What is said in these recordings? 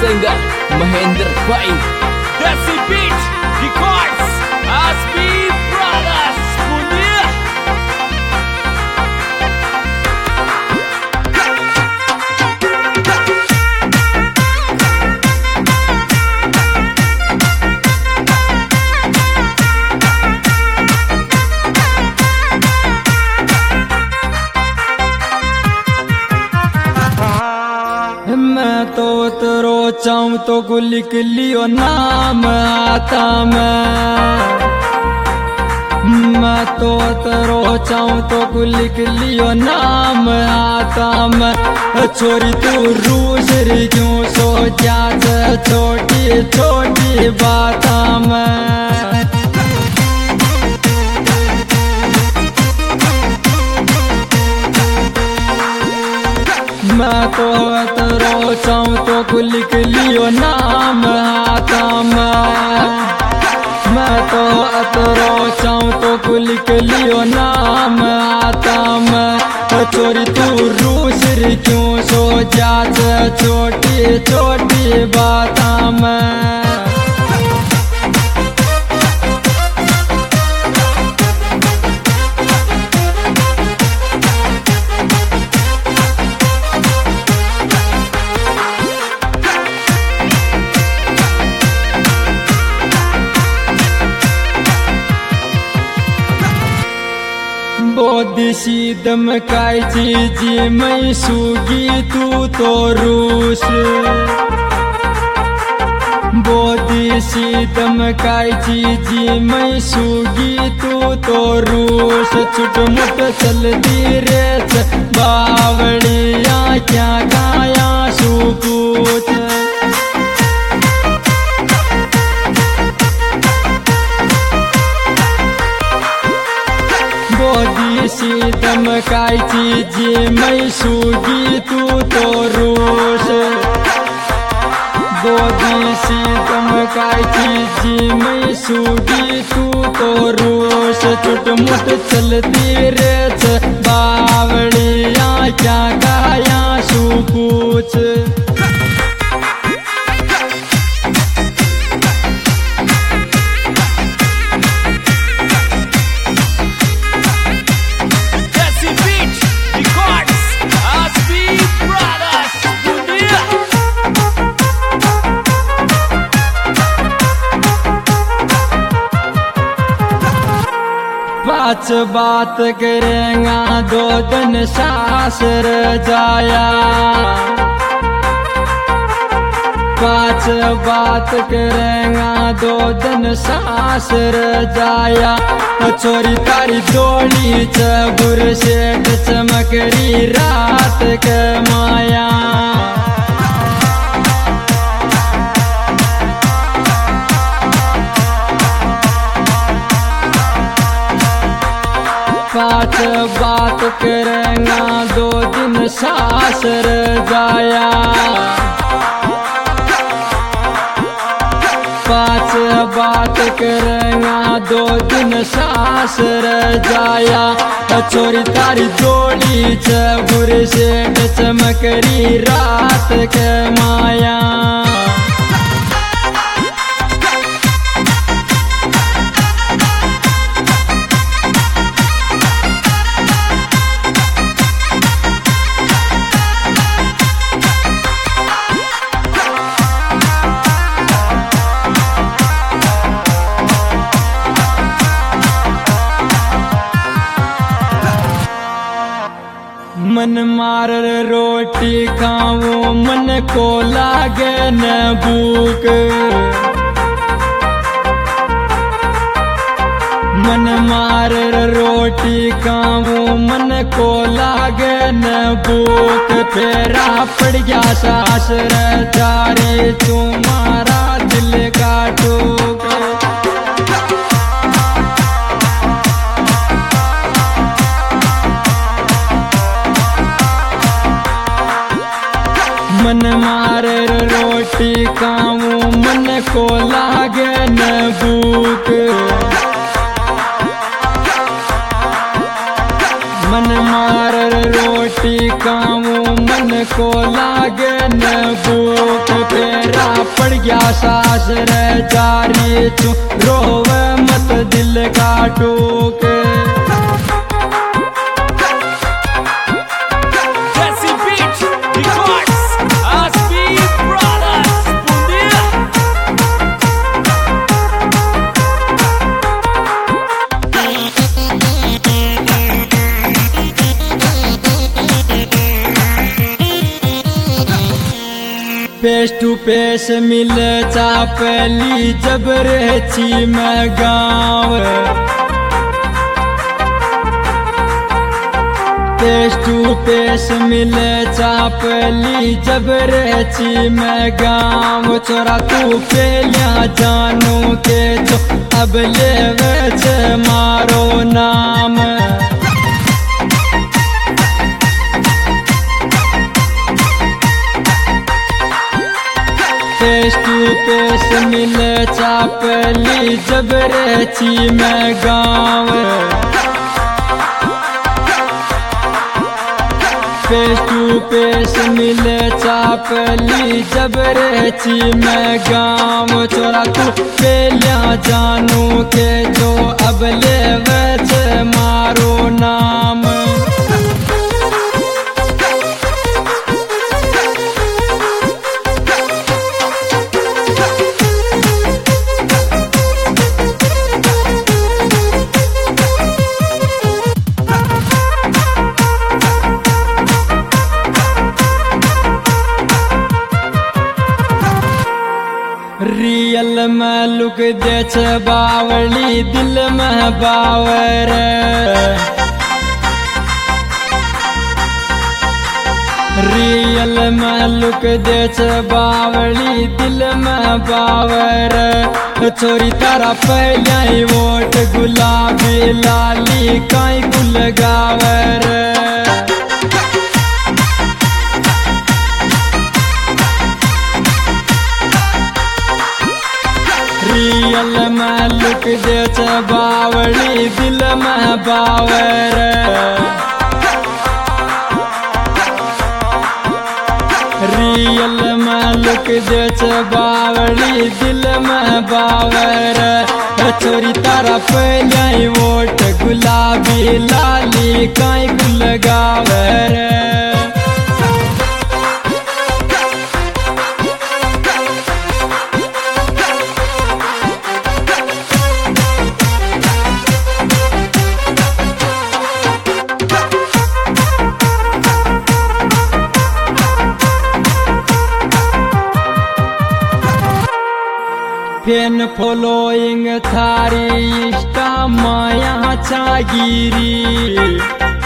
Singer Mahendra भाई। Desi beat records Aaspi brothers Punia. मैं तो तेरो चाहूं तो लिख लियो नाम आता मैं तो तेरो चाहूं तो लिख लियो नाम आता मैं। छोरी तू रूस री क्यों सोचा छोटी छोटी बात मैं तो तेरो चाहूं तो लिख लियो नाम आता मैं तो तेरो चाहूं तो लिख लियो नाम आता मैं। चोरी तू रूस री क्यों सोचा छोटी छोटी बात मैं। बोधी सीधम काय चीजी मैं सूगी तू तो रूस। बोधी सीधम काय चीजी मैं सूगी तू तो रूस। छुटमुट चलती रेच बावड़िया क्या गाया सुपूत। बोधी सीधम काय चीजी मैं सूगी तू तो रूस। बोधी सीधम काय चीजी मैं सूगी तू तो रूस। छुटमुट चलती रेच बावड़िया क्या गाया सुपूछ। पाँच बात करेंगा दो दिन सासर जाया। पाँच बात करेंगा दो दिन सासर जाया। चोरी तारी दौड़ी चबुर सेठ चमकरी रात के माया। पाँच बात करेंगा दो दिन सासर जाया। पाँच बात करेंगा दो दिन सासर जाया। चोरी तारी दौड़ी चबुर सेठ चमकरी रात के माया। मन मार रोटी खाऊं मन को लागे न भूख। मन मार रोटी खाऊं मन को लागे न भूख। फेरा पड़ गया सासर जारे तुम्हारा दिल का टूक। मन मार रोटी खाऊं मन को लागे न भूख। मन मार रोटी खाऊं मन को लागे न भूख। फेरा बढ़ गया सास रे जारी तू रोवे मत दिल का टूक फेस टू फेस मिल चापली जब रहची में गाँव फेस टू फेस मिल चापली जब रहची में गाँव छोरा तू पहलिया जानू के तो अब ले मारो नाम फेस टू फेस मिल चापली जब रहची में गाँव फेस टू फेस मिल चापली जब रहची में गाँव छोरा तू पहलिया जानू के जो अब ले मारो नाम रियल में लुक दे बावली दिल में बावर रियल में लुक दे बावली दिल में बावर छोरी तारा पहले वोट गुलाबी लाली काई गुल गावर रियल में लुक दे बावली दिल में बावर रियल में लुक दे बावली दिल में बावर छोरी तारा पहले वोट गुलाबी लाली काई गुल गावर फैन फॉलोइंग थारी इंस्टा माया चागिरी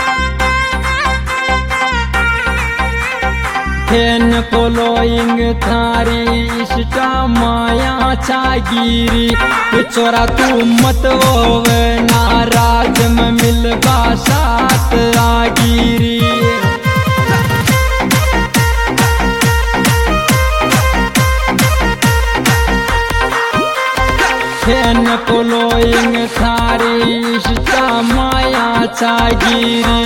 फैन फॉलोइंग थारी इंस्टा माया चागिरी छोरा तू मत होवे नाराज में मिलबा साथ आगिरी फैन फॉलोइंग थारी इंस्टा माया चागिरी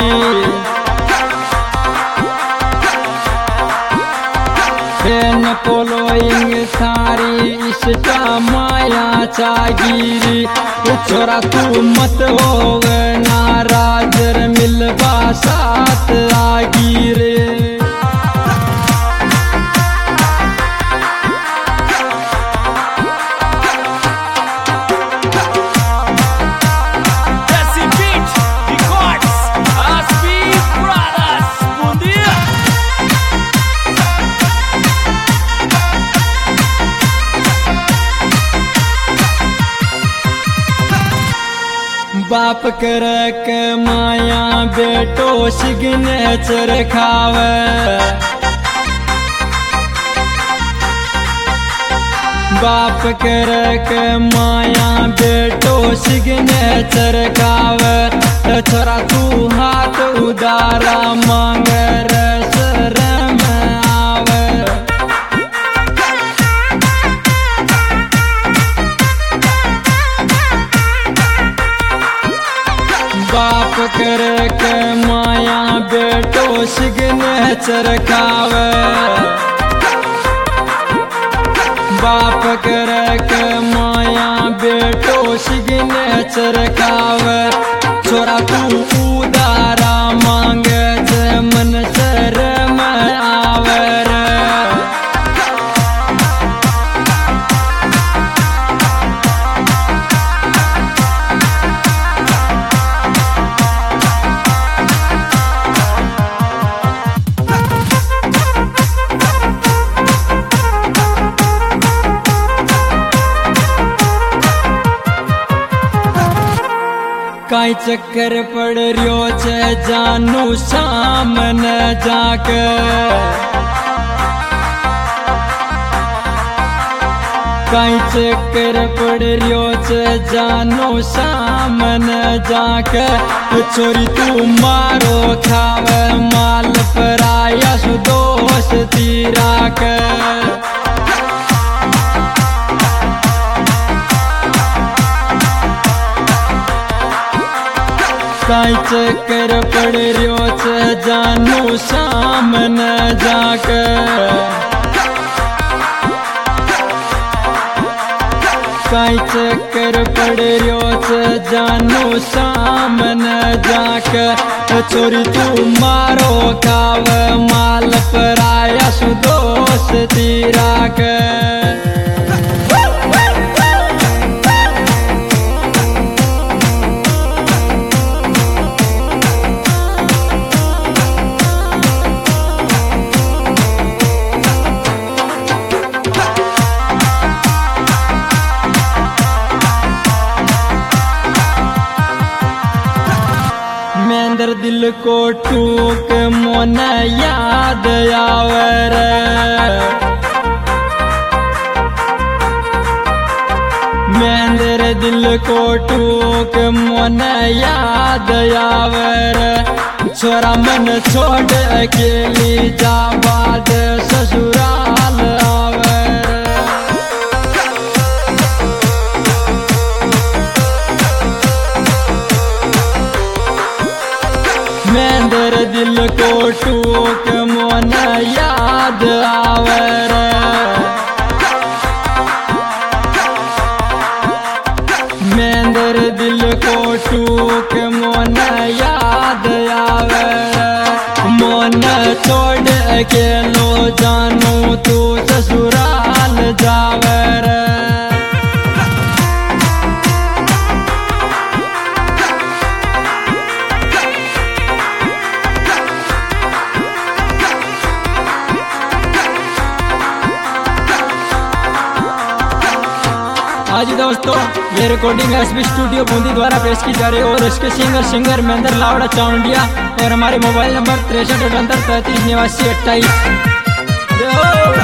फैन फॉलोइंग थारी इंस्टा माया चागिरी छोरा तू मत होवे नाराज मिलबा साथ आगिरी बाप कर के माया बेटो सिग्नेचर खावे बाप कर के माया बेटो सिग्नेचर खावे छोरा तू हाथ उदारा मांग शरम आवे बाप कर के माया बेटो सिग्नेचर खावे बाप कर के माया बेटो सिगने चरकावे छोरा तू उदारा मांगे जे मन शर्म आवे रे। काई चक्कर पड़ रियो छे जानू सामने जाके काई चक्कर पड़ रियो छे जानू सामने जाके चोरी तू मारो खावे माल पराया सु दोस्ती राके। काई चक्कर पड़ रियो छे जानू सामने जाके काई चक्कर पड़ रियो छे जानू सामने जाके चोरी तू मारो खावे माल पराया सु दोस्ती राके। मेंदर दिल को टूक मोन याद आवे रे। मेंदर दिल को टूक मोन याद आवे रे। छोरा मन छोड़ अकेली जा बाद ससुराल आवे रे। मेंदर दिल को टूक मोन याद आवे रे। मेंदर दिल को टूक मोन याद आवे रे। मोन छोड़ अकेलो जानू तू ससुराल जावे रे। आज दोस्तों ये रिकॉर्डिंग एसबी स्टूडियो बूंदी द्वारा पेश की जा रही है और इसके सिंगर महेंद्र लावड़ा चावंडिया और हमारे मोबाइल नंबर 63 78 33 89 28।